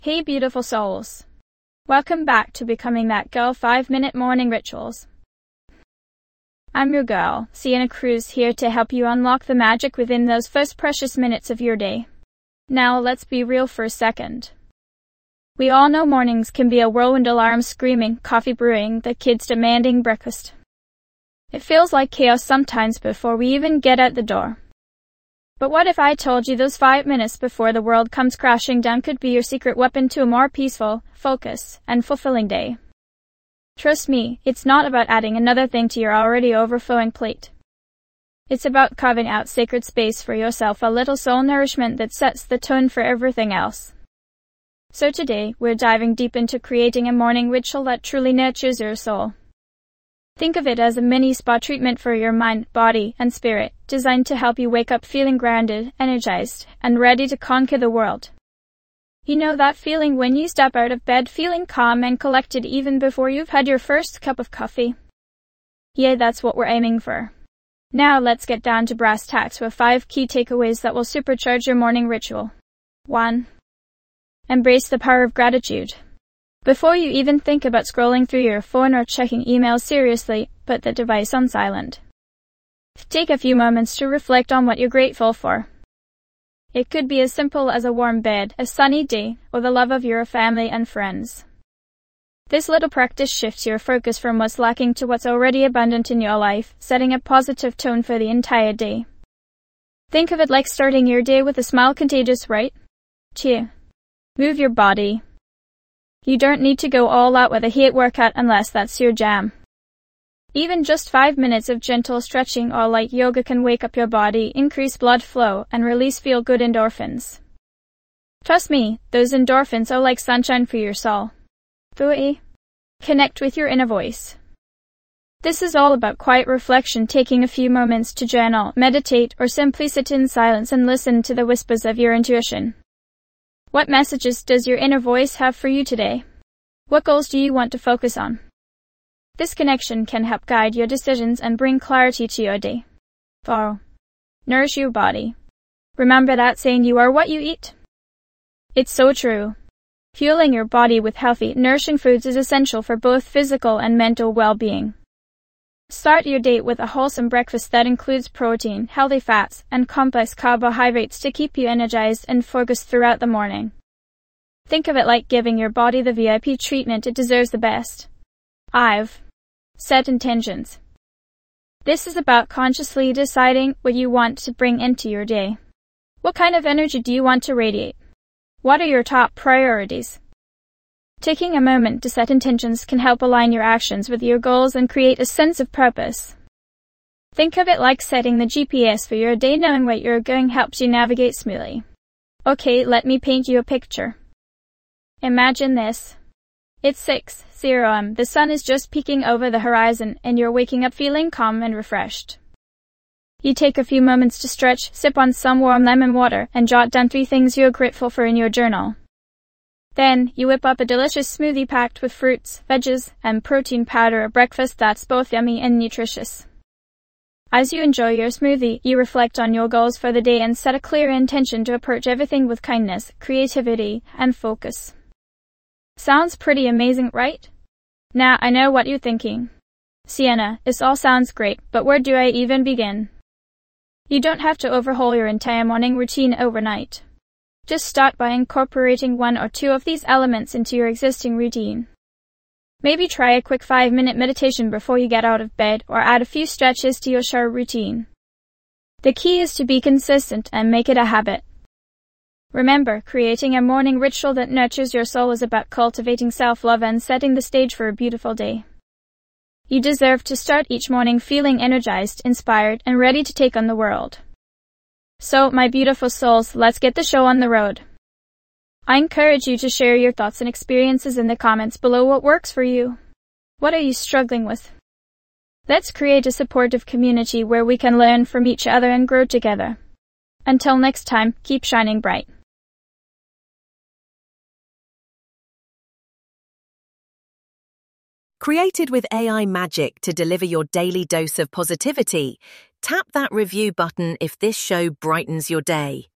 Hey beautiful souls. Welcome back to Becoming That Girl 5-Minute Morning Rituals. I'm your girl, Sienna Cruz, here to help you unlock the magic within those first precious minutes of your day. Now let's be real for a second. We all know mornings can be a whirlwind, alarm screaming, coffee brewing, the kids demanding breakfast. It feels like chaos sometimes before we even get out the door. But what if I told you those 5 minutes before the world comes crashing down could be your secret weapon to a more peaceful, focused, and fulfilling day? Trust me, it's not about adding another thing to your already overflowing plate. It's about carving out sacred space for yourself, a little soul nourishment that sets the tone for everything else. So today, we're diving deep into creating a morning ritual that truly nurtures your soul. Think of it as a mini spa treatment for your mind, body, and spirit, designed to help you wake up feeling grounded, energized, and ready to conquer the world. You know that feeling when you step out of bed feeling calm and collected even before you've had your first cup of coffee? Yeah, that's what we're aiming for. Now let's get down to brass tacks with 5 key takeaways that will supercharge your morning ritual. 1. Embrace the power of gratitude. Before you even think about scrolling through your phone or checking emails seriously, put the device on silent. Take a few moments to reflect on what you're grateful for. It could be as simple as a warm bed, a sunny day, or the love of your family and friends. This little practice shifts your focus from what's lacking to what's already abundant in your life, setting a positive tone for the entire day. Think of it like starting your day with a smile, contagious, right? 2. Move your body. You don't need to go all out with a HIIT workout unless that's your jam. Even just 5 minutes of gentle stretching or light yoga can wake up your body, increase blood flow, and release feel-good endorphins. Trust me, those endorphins are like sunshine for your soul. 3. Connect with your inner voice. This is all about quiet reflection, taking a few moments to journal, meditate, or simply sit in silence and listen to the whispers of your intuition. What messages does your inner voice have for you today? What goals do you want to focus on? This connection can help guide your decisions and bring clarity to your day. 4. Nourish your body. Remember that saying, you are what you eat? It's so true. Fueling your body with healthy, nourishing foods is essential for both physical and mental well-being. Start your day with a wholesome breakfast that includes protein, healthy fats, and complex carbohydrates to keep you energized and focused throughout the morning. Think of it like giving your body the VIP treatment it deserves, the best. 5. Set intentions. This is about consciously deciding what you want to bring into your day. What kind of energy do you want to radiate? What are your top priorities? Taking a moment to set intentions can help align your actions with your goals and create a sense of purpose. Think of it like setting the GPS for your day. Knowing where you're going helps you navigate smoothly. Okay, let me paint you a picture. Imagine this. It's 6:00 a.m. The sun is just peeking over the horizon, and you're waking up feeling calm and refreshed. You take a few moments to stretch, sip on some warm lemon water, and jot down 3 things you're grateful for in your journal. Then, you whip up a delicious smoothie packed with fruits, veggies, and protein powder, a breakfast that's both yummy and nutritious. As you enjoy your smoothie, you reflect on your goals for the day and set a clear intention to approach everything with kindness, creativity, and focus. Sounds pretty amazing, right? Now, I know what you're thinking. Sienna, this all sounds great, but where do I even begin? You don't have to overhaul your entire morning routine overnight. Just start by incorporating 1 or 2 of these elements into your existing routine. Maybe try a quick 5-minute meditation before you get out of bed, or add a few stretches to your shower routine. The key is to be consistent and make it a habit. Remember, creating a morning ritual that nurtures your soul is about cultivating self-love and setting the stage for a beautiful day. You deserve to start each morning feeling energized, inspired, and ready to take on the world. So, my beautiful souls, let's get the show on the road. I encourage you to share your thoughts and experiences in the comments below. What works for you? What are you struggling with? Let's create a supportive community where we can learn from each other and grow together. Until next time, keep shining bright. Created with AI magic to deliver your daily dose of positivity, tap that review button if this show brightens your day.